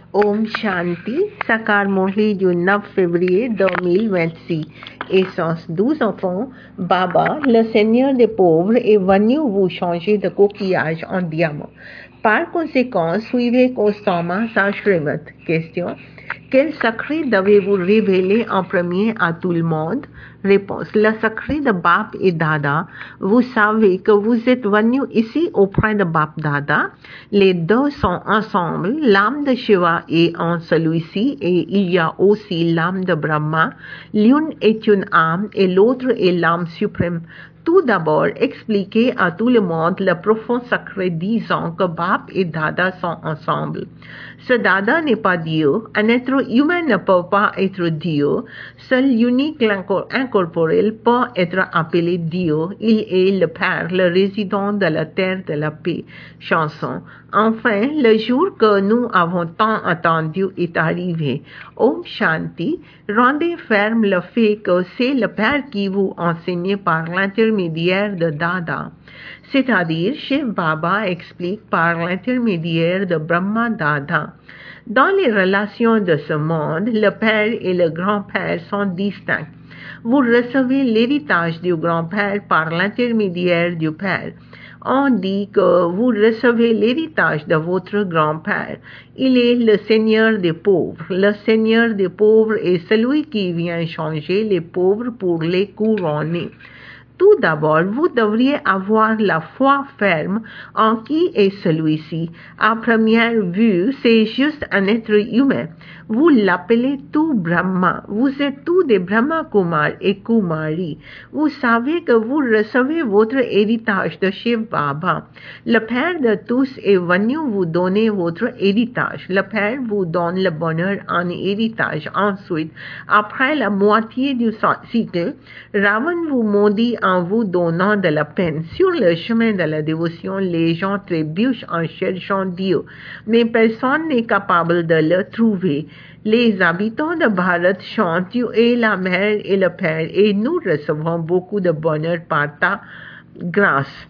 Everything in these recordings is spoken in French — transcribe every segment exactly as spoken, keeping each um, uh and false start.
Om Shanti, Sakar Mohli du neuf février deux mille vingt-six. Essence douze enfants, Baba, le Seigneur des pauvres, est venu vous changer de coquillage en diamant. Par conséquent, suivez constamment sa Shrimad. Question. Quel secret devez-vous révéler en premier à tout le monde? Réponse. Le secret de Bap et Dada. Vous savez que vous êtes venu ici auprès de Bap Dada. Les deux sont ensemble. L'âme de Shiva est en celui-ci et il y a aussi l'âme de Brahma. L'une est une âme et l'autre est l'âme suprême. Tout d'abord, expliquez à tout le monde le profond secret disant que Bap et Dada sont ensemble. Ce Dada n'est pas Dieu. Un être humain ne peut pas être Dieu. Seul l'unique incorporel peut être appelé Dieu. Il est le Père, le résident de la terre de la paix. Chanson. Enfin, le jour que nous avons tant attendu est arrivé. Om Shanti, rendez ferme le fait que c'est le Père qui vous enseigne par l'intermédiaire de Dada. C'est-à-dire, Shiv Baba explique par l'intermédiaire de Brahma Dada. Dans les relations de ce monde, le Père et le Grand-Père sont distincts. Vous recevez l'héritage du Grand-Père par l'intermédiaire du Père. On dit que vous recevez l'héritage de votre grand-père. Il est le Seigneur des pauvres. Le Seigneur des pauvres est celui qui vient changer les pauvres pour les couronner. Tout d'abord, vous devriez avoir la foi ferme en qui est celui-ci. À première vue, c'est juste un être humain. Vous l'appelez tout Brahma. Vous êtes tous des Brahma Kumar et Kumari. Vous savez que vous recevez votre héritage de Shiv Baba. Le Père de tous est venu vous donner votre héritage. Le Père vous donne le bonheur en héritage. Ensuite, après la moitié du cycle, Ravan vous maudit en vous donnant de la peine. Sur le chemin de la dévotion, les gens trébuchent en cherchant Dieu, mais personne n'est capable de le trouver. Les habitants de Bharat chantent, tu es la mère et le père, et nous recevons beaucoup de bonheur par ta grâce.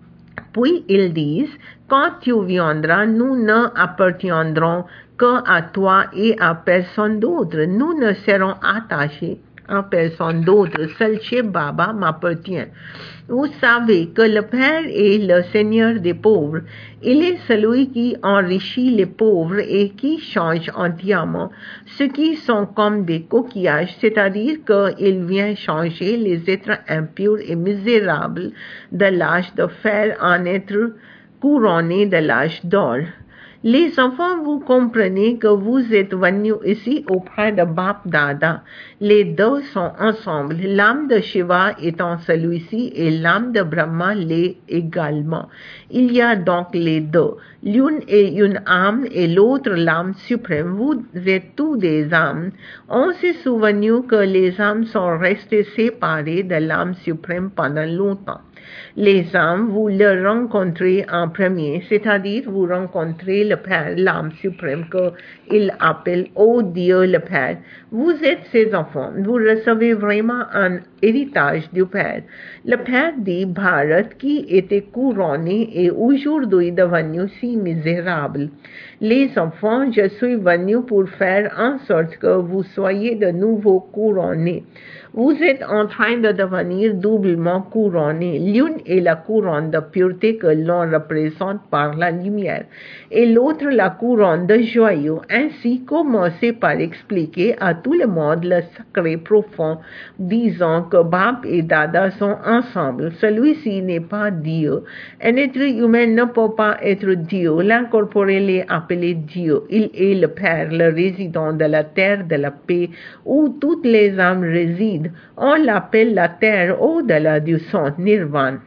Puis ils disent, quand tu viendras, nous ne appartiendrons qu'à toi et à personne d'autre. Nous ne serons attachés à personne d'autre. Seul Shiv Baba m'appartient. Vous savez que le Père est le Seigneur des pauvres. Il est celui qui enrichit les pauvres et qui change en diamants ceux qui sont comme des coquillages, c'est-à-dire qu'il vient changer les êtres impurs et misérables de l'âge de fer en êtres couronnés de l'âge d'or. Les enfants, vous comprenez que vous êtes venus ici auprès de Bap Dada. Les deux sont ensemble. L'âme de Shiva est en celui-ci et l'âme de Brahma l'est également. Il y a donc les deux. L'une est une âme et l'autre l'âme suprême. Vous êtes tous des âmes. On s'est souvenu que les âmes sont restées séparées de l'âme suprême pendant longtemps. Les âmes, vous le rencontrez en premier, c'est-à-dire vous rencontrez le Père, l'âme suprême qu'il appelle « Ô Dieu le Père ». Vous êtes ses enfants, vous recevez vraiment un héritage du Père. Le Père dit Bharat qui était couronné est aujourd'hui devenu si misérable. Les enfants, je suis venu pour faire en sorte que vous soyez de nouveau couronnés. Vous êtes en train de devenir doublement couronné. L'une est la couronne de pureté que l'on représente par la lumière et l'autre la couronne de joyaux. Ainsi, commencez par expliquer à tout le monde le secret profond, disant que Bap et Dada sont ensemble. Celui-ci n'est pas Dieu. Un être humain ne peut pas être Dieu. L'incorporel est appelé Dieu. Il est le Père, le résident de la terre de la paix où toutes les âmes résident. On l'appelle la terre au-delà du son, Nirvana.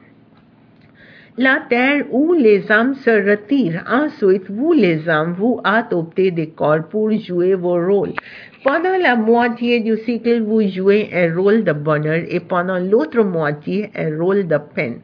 La terre où les âmes se retirent. Ensuite, vous les âmes, vous adoptez des corps pour jouer vos rôles. Pendant la moitié du cycle, vous jouez un rôle de bonheur et pendant l'autre moitié, un rôle de peine.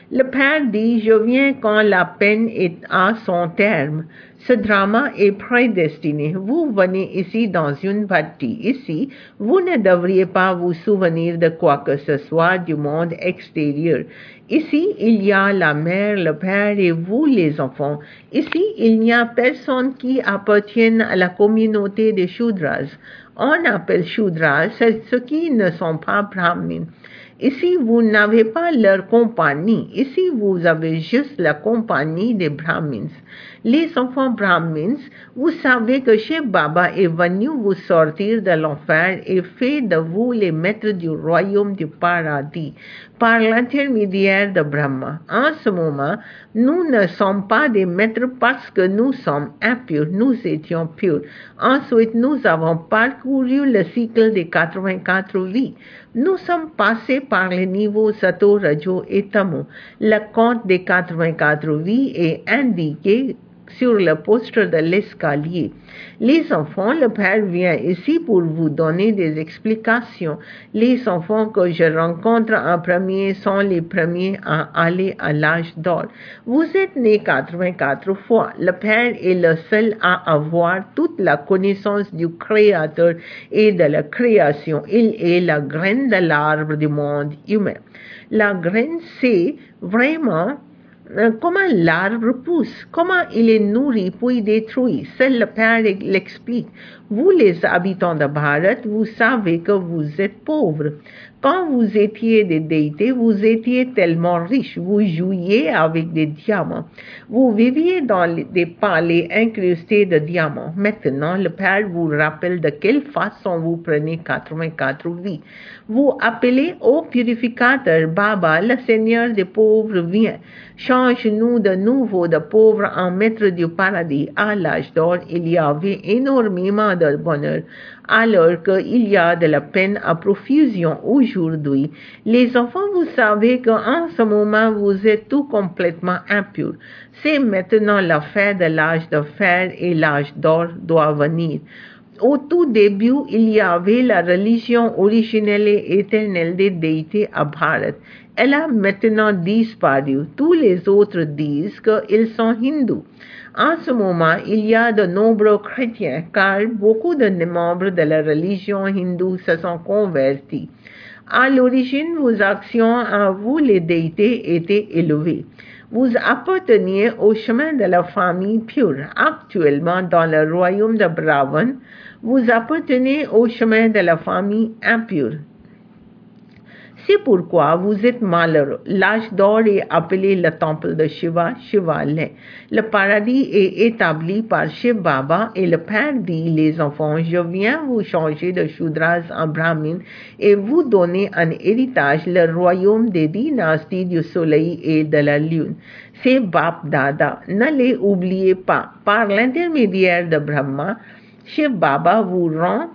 Le père dit, je viens quand la peine est à son terme. Ce drama est prédestiné. Vous venez ici dans une bâtie. Ici, vous ne devriez pas vous souvenir de quoi que ce soit du monde extérieur. Ici, il y a la mère, le père et vous les enfants. Ici, il n'y a personne qui appartienne à la communauté des Shudras. On appelle Shudras ceux qui ne sont pas brahmins. Ici, vous n'avez pas leur compagnie. Ici, vous avez juste la compagnie des Brahmins. Les enfants Brahmins, vous savez que Shiv Baba est venu vous sortir de l'enfer et fait de vous les maîtres du royaume du paradis par l'intermédiaire de Brahma. En ce moment, nous ne sommes pas des maîtres parce que nous sommes impurs, nous étions purs. Ensuite, nous avons parcouru le cycle des quatre-vingt-quatre vies. Nous sommes passés par les niveaux Sato, Rajo et Tamo. Le compte des quatre-vingt-quatre vies est indiqué sur le poster de l'escalier. Les enfants, le Père vient ici pour vous donner des explications. Les enfants que je rencontre en premier sont les premiers à aller à l'âge d'or. Vous êtes nés quatre-vingt-quatre fois. Le Père est le seul à avoir toute la connaissance du Créateur et de la création. Il est la graine de l'arbre du monde humain. La graine, c'est vraiment comment l'arbre pousse, comment il est nourri puis détruit. Seul le Père l'explique. Vous les habitants de Bharat, vous savez que vous êtes pauvres. Quand vous étiez des déités, vous étiez tellement riches, vous jouiez avec des diamants. Vous viviez dans des palais incrustés de diamants. Maintenant, le Père vous rappelle de quelle façon vous prenez quatre-vingt-quatre vies. Vous appelez au purificateur Baba, le Seigneur des pauvres vient. Change-nous de nouveau de pauvres en maître du paradis. À l'âge d'or, il y avait énormément de bonheur, alors qu'il y a de la peine à profusion aujourd'hui. Les enfants, vous savez qu'en ce moment, vous êtes tout complètement impurs. C'est maintenant l'affaire de l'âge de fer et l'âge d'or doit venir. Au tout début, il y avait la religion originelle et éternelle des déités à Bharat. Elle a maintenant disparu. Tous les autres disent qu'ils sont hindous. En ce moment, il y a de nombreux chrétiens, car beaucoup de membres de la religion hindoue se sont convertis. À l'origine, vos actions à vous, les déités, étaient élevées. Vous apparteniez au chemin de la famille pure. Actuellement, dans le royaume de Brahman, vous appartenez au chemin de la famille impure. C'est pourquoi vous êtes malheureux. L'âge d'or est appelé le temple de Shiva, Shivalaya. Le paradis est établi par Shiv Baba et le Père dit, les enfants, je viens vous changer de Shudras en Brahmin et vous donner un héritage, le royaume des dynasties du soleil et de la lune. C'est Bap Dada. Ne les oubliez pas. Par l'intermédiaire de Brahma, Shiv Baba vous rend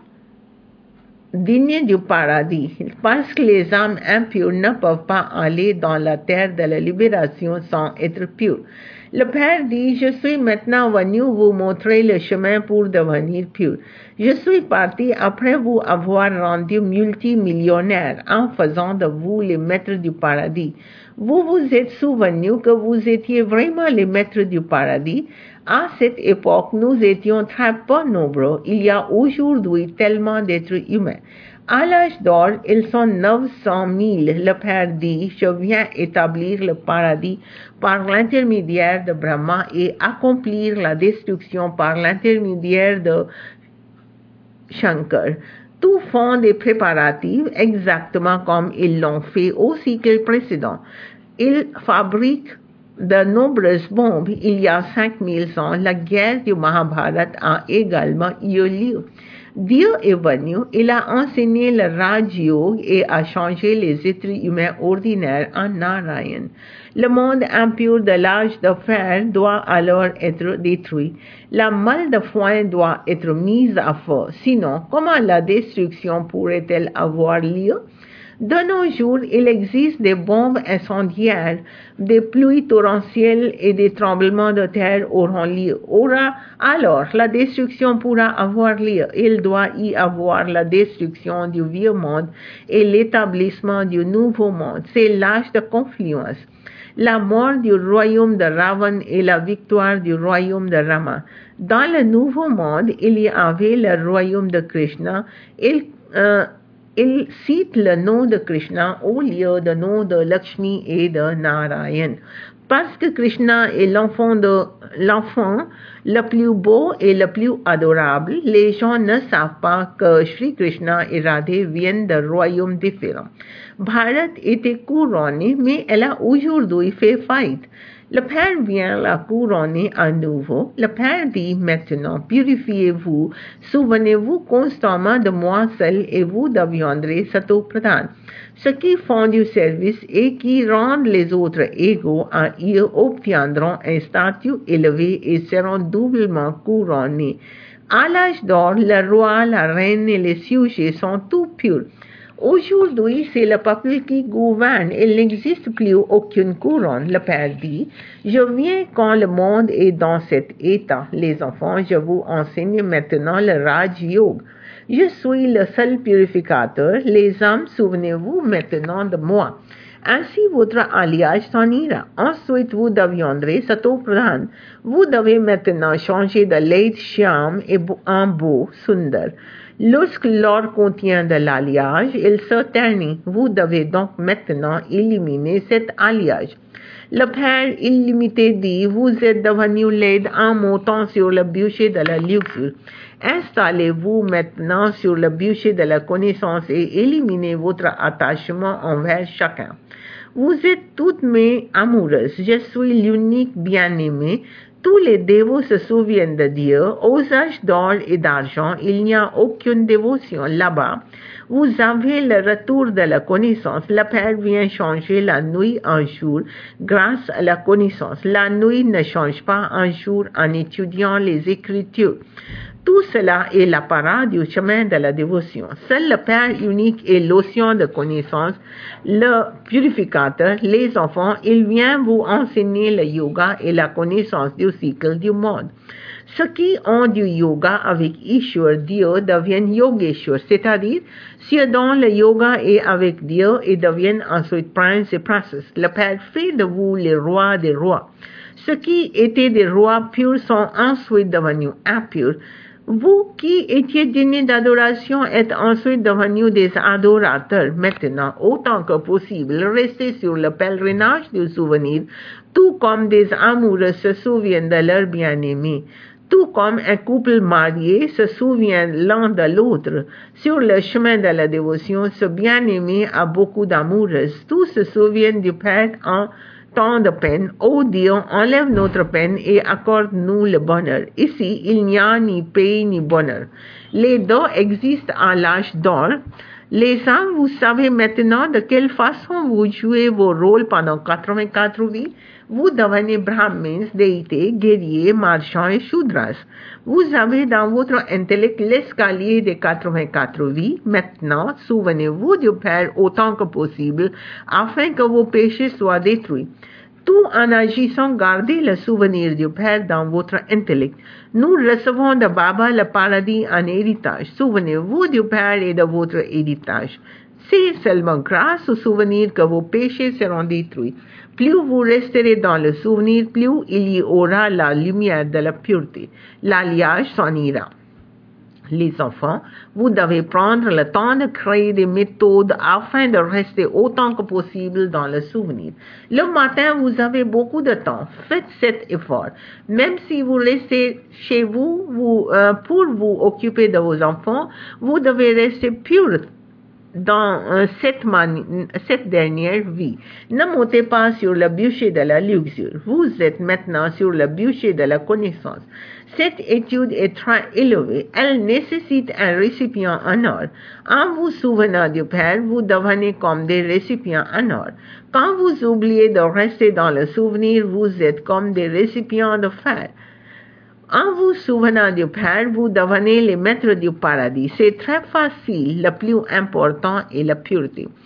digne du paradis, parce que les âmes impures ne peuvent pas aller dans la terre de la libération sans être pures. Le Père dit, je suis maintenant venu vous montrer le chemin pour devenir pur. Je suis parti après vous avoir rendu multimillionnaire en faisant de vous les maîtres du paradis. Vous vous êtes souvenu que vous étiez vraiment les maîtres du paradis. À cette époque, nous étions très peu nombreux. Il y a aujourd'hui tellement d'êtres humains. À l'âge d'or, ils sont neuf cent mille. Le Père dit, je viens établir le paradis par l'intermédiaire de Brahma et accomplir la destruction par l'intermédiaire de Shankar. Tous font des préparatifs exactement comme ils l'ont fait au cycle précédent. Ils fabriquent de nombreuses bombes. Il y a cinq mille ans, la guerre du Mahabharat a également eu lieu. Dieu est venu, il a enseigné le Raj Yoga et a changé les êtres humains ordinaires en Narayan. Le monde impur de l'âge de fer doit alors être détruit. La malle de foin doit être mise à feu. Sinon, comment la destruction pourrait-elle avoir lieu? De nos jours, il existe des bombes incendiaires, des pluies torrentielles et des tremblements de terre auront lieu. Aura alors la destruction pourra avoir lieu. Il doit y avoir la destruction du vieux monde et l'établissement du nouveau monde. C'est l'âge de confluence. La mort du royaume de Ravan et la victoire du royaume de Rama. Dans le nouveau monde, il y avait le royaume de Krishna. Il, euh, il cite le nom de Krishna au lieu de nom de Lakshmi et de Narayan. Parce que Krishna est l'enfant de l'enfant le plus beau et le plus adorable, les gens ne savent pas que Shri Krishna et Radhe viennent de royaumes différents. Bharat était couronné, mais elle a aujourd'hui fait faillite. Le Père vient la couronner à nouveau. Le Père dit maintenant, purifiez-vous, souvenez-vous constamment de moi seul et vous deviendrez Sato-Pradhan. Ceux qui font du service et qui rendent les autres égaux à eux obtiendront un statut élevé et seront doublement couronnés. À l'âge d'or, le roi, la reine et les sujets sont tout purs. Aujourd'hui, c'est le peuple qui gouverne. Il n'existe plus aucune couronne. Le Père dit, je viens quand le monde est dans cet état. Les enfants, je vous enseigne maintenant le Raj Yoga. Je suis le seul purificateur. Les âmes, souvenez-vous maintenant de moi. Ainsi, votre alliage s'en ira. Ensuite, vous deviendrez Sato-Pradhan. Vous devez maintenant changer de laid shyam en beau, sundar. Lorsque l'or contient de l'alliage, il se ternit. Vous devez donc maintenant éliminer cet alliage. Le Père illimité dit, vous êtes devenu laid en montant sur le bûcher de la luxure. Installez-vous maintenant sur le bûcher de la connaissance et éliminez votre attachement envers chacun. Vous êtes toutes mes amoureuses. Je suis l'unique bien-aimé. Tous les dévots se souviennent de Dieu. Aux âges d'or et d'argent, il n'y a aucune dévotion là-bas. Vous avez le retour de la connaissance. Le Père vient changer la nuit en jour grâce à la connaissance. La nuit ne change pas un jour en étudiant les Écritures. Tout cela est l'apparat du chemin de la dévotion. Seul le Père unique est l'océan de connaissance, le purificateur, les enfants, il vient vous enseigner le yoga et la connaissance du cycle du monde. Ceux qui ont du yoga avec Ishwar, Dieu, deviennent yogeshwar, c'est-à-dire ceux dont le yoga est avec Dieu et deviennent ensuite princes et princesses. Le Père fait de vous les rois des rois. Ceux qui étaient des rois purs sont ensuite devenus impurs. Vous qui étiez dignes d'adoration êtes ensuite devenus des adorateurs. Maintenant, autant que possible, restez sur le pèlerinage du souvenir, tout comme des amoureux se souviennent de leur bien-aimé. Tout comme un couple marié se souvient l'un de l'autre. Sur le chemin de la dévotion, ce bien-aimé a beaucoup d'amoureuses. Tous se souviennent du Père en tant de peine. Ô Dieu, enlève notre peine et accorde-nous le bonheur. Ici, il n'y a ni paix ni bonheur. Les deux existent à l'âge d'or. Les âmes, vous savez maintenant de quelle façon vous jouez vos rôles pendant quatre-vingt-quatre vies. Vous devenez brahmins, déités, guerriers, marchands et shudras. Vous avez dans votre intellect l'escalier des quatre-vingt-quatre vies. Maintenant, souvenez-vous du Père autant que possible afin que vos péchés soient détruits. Tout en agissant, gardez le souvenir du Père dans votre intellect. Nous recevons de Baba le paradis en héritage. Souvenez-vous du Père et de votre héritage. C'est seulement grâce au souvenir que vos péchés seront détruits. Plus vous resterez dans le souvenir, plus il y aura la lumière de la pureté. L'alliage s'en ira. Les enfants, vous devez prendre le temps de créer des méthodes afin de rester autant que possible dans le souvenir. Le matin, vous avez beaucoup de temps. Faites cet effort. Même si vous restez chez vous, vous euh, pour vous occuper de vos enfants, vous devez rester pur dans euh, cette, cette dernière vie. Ne montez pas sur le bûcher de la luxure. Vous êtes maintenant sur le bûcher de la connaissance. Cette étude est très élevée. Elle nécessite un récipient en or. En vous souvenant du Père, vous devenez comme des récipients en or. Quand vous oubliez de rester dans le souvenir, vous êtes comme des récipients de fer. En vous souvenant du Père, vous devenez les maîtres du paradis. C'est très facile. Le plus important est la pureté.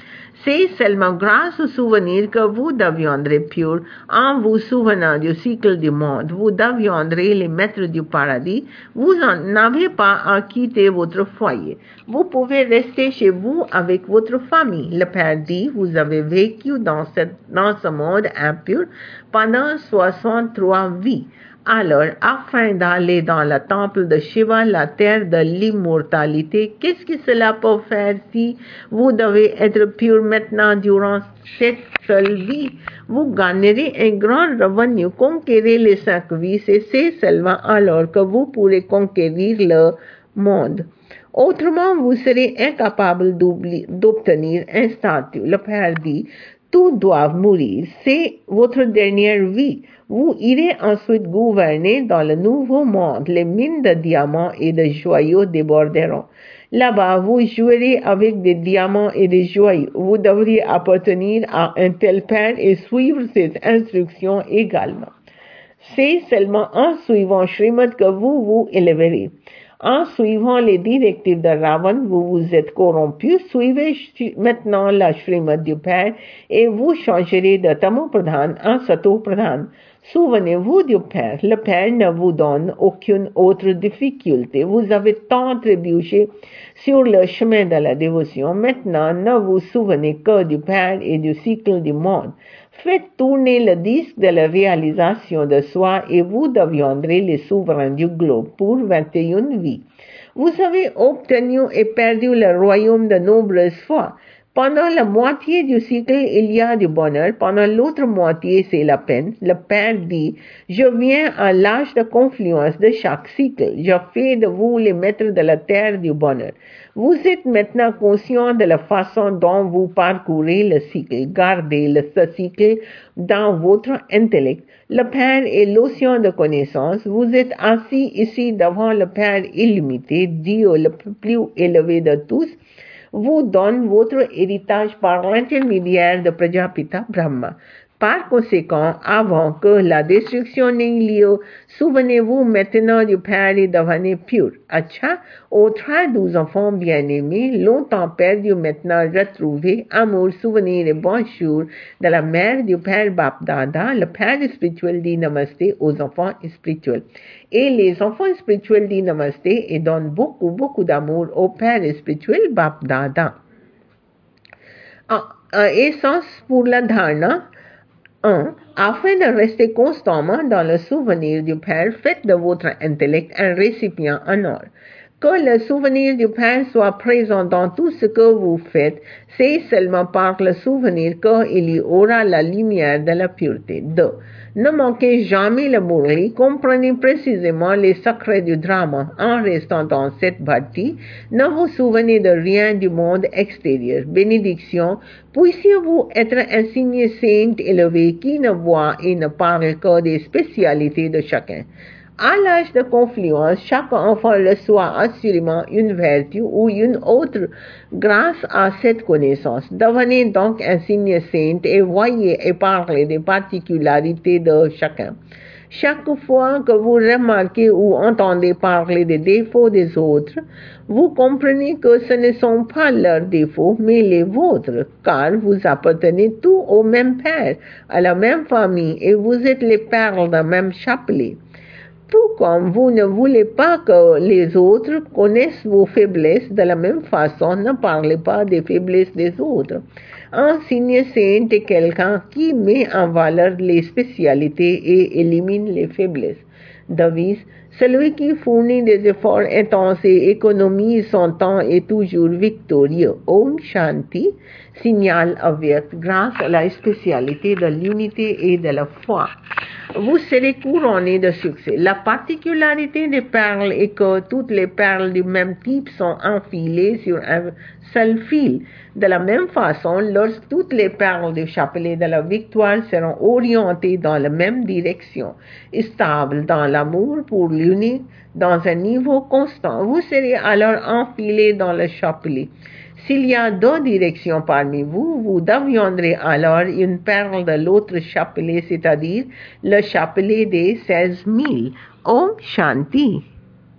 C'est seulement grâce au souvenir que vous deviendrez pur en vous souvenant du cycle du monde. Vous deviendrez les maîtres du paradis. Vous n'avez pas à quitter votre foyer. Vous pouvez rester chez vous avec votre famille. Le Père dit, vous avez vécu dans, cette, dans ce monde impur pendant soixante-trois vies. Alors, afin d'aller dans le temple de Shiva, la terre de l'immortalité, qu'est-ce que cela peut faire si vous devez être pur maintenant durant cette seule vie? Vous gagnerez un grand revenu, conquérir les cinq vies, et c'est seulement alors que vous pourrez conquérir le monde. Autrement, vous serez incapable d'obtenir un statut. Le Père dit, tous doivent mourir, c'est votre dernière vie. Vous irez ensuite gouverner dans le nouveau monde. Les mines de diamants et de joyaux déborderont. Là-bas, vous jouerez avec des diamants et des joyaux. Vous devriez appartenir à un tel père et suivre ses instructions également. C'est seulement en suivant Srimad que vous vous élèverez. En suivant les directives de Ravan, vous vous êtes corrompu. Suivez maintenant la Srimad du Père et vous changerez de Tamo Pradhan en Sato Pradhan. Souvenez-vous du Père. Le Père ne vous donne aucune autre difficulté. Vous avez tant trébuché sur le chemin de la dévotion. Maintenant, ne vous souvenez que du Père et du cycle du monde. Faites tourner le disque de la réalisation de soi et vous deviendrez les souverains du globe pour vingt et une vies. Vous avez obtenu et perdu le royaume de nombreuses fois. Pendant la moitié du cycle, il y a du bonheur. Pendant l'autre moitié, c'est la peine. Le Père dit, je viens à l'âge de confluence de chaque cycle. Je fais de vous les maîtres de la terre du bonheur. Vous êtes maintenant conscient de la façon dont vous parcourez le cycle. Gardez le, ce cycle dans votre intellect. Le Père est l'océan de connaissance. Vous êtes assis ici devant le Père illimité, Dieu le plus élevé de tous, vous donne votre héritage par l'intermédiaire de Prajapita Brahma. Par conséquent, avant que la destruction n'ait lieu, souvenez-vous maintenant du Père et devenez pur. Acha, autres douze enfants bien-aimés, longtemps perdus, maintenant retrouvés, amour, souvenir et bonjour de la mère du Père Bapdada, le Père spirituel dit Namasté aux enfants spirituels. Et les enfants spirituels disent Namasté et donnent beaucoup, beaucoup d'amour au Père spirituel Bapdada. Essence pour la dharna. un. Afin de rester constamment dans le souvenir du Père, faites de votre intellect un récipient en or. Que le souvenir du Père soit présent dans tout ce que vous faites, c'est seulement par le souvenir qu'il y aura la lumière de la pureté. deux. Ne manquez jamais le Murli, comprenez précisément les secrets du drama. En restant dans cette bhakti, ne vous souvenez de rien du monde extérieur. Bénédiction, puissiez-vous être un signe saint élevé qui ne voit et ne parle que des spécialités de chacun. À l'âge de confluence, chaque enfant reçoit assurément une vertu ou une autre grâce à cette connaissance. Devenez donc un signe saint et voyez et parlez des particularités de chacun. Chaque fois que vous remarquez ou entendez parler des défauts des autres, vous comprenez que ce ne sont pas leurs défauts, mais les vôtres, car vous appartenez tous au même Père, à la même famille, et vous êtes les perles d'un même chapelet. Tout comme vous ne voulez pas que les autres connaissent vos faiblesses, de la même façon, ne parlez pas des faiblesses des autres. Un signe saint est quelqu'un qui met en valeur les spécialités et élimine les faiblesses. Devise, celui qui fournit des efforts intenses et économise son temps est toujours victorieux. Om Shanti, signal avyakt grâce à la spécialité de l'unité et de la foi. Vous serez couronné de succès. La particularité des perles est que toutes les perles du même type sont enfilées sur un seul fil. De la même façon, lorsque toutes les perles du chapelet de la victoire seront orientées dans la même direction, stables dans l'amour pour l'unique, dans un niveau constant, vous serez alors enfilés dans le chapelet. S'il y a deux directions parmi vous, vous deviendrez alors une perle de l'autre chapelet, c'est-à-dire le chapelet des seize mille. Om Shanti.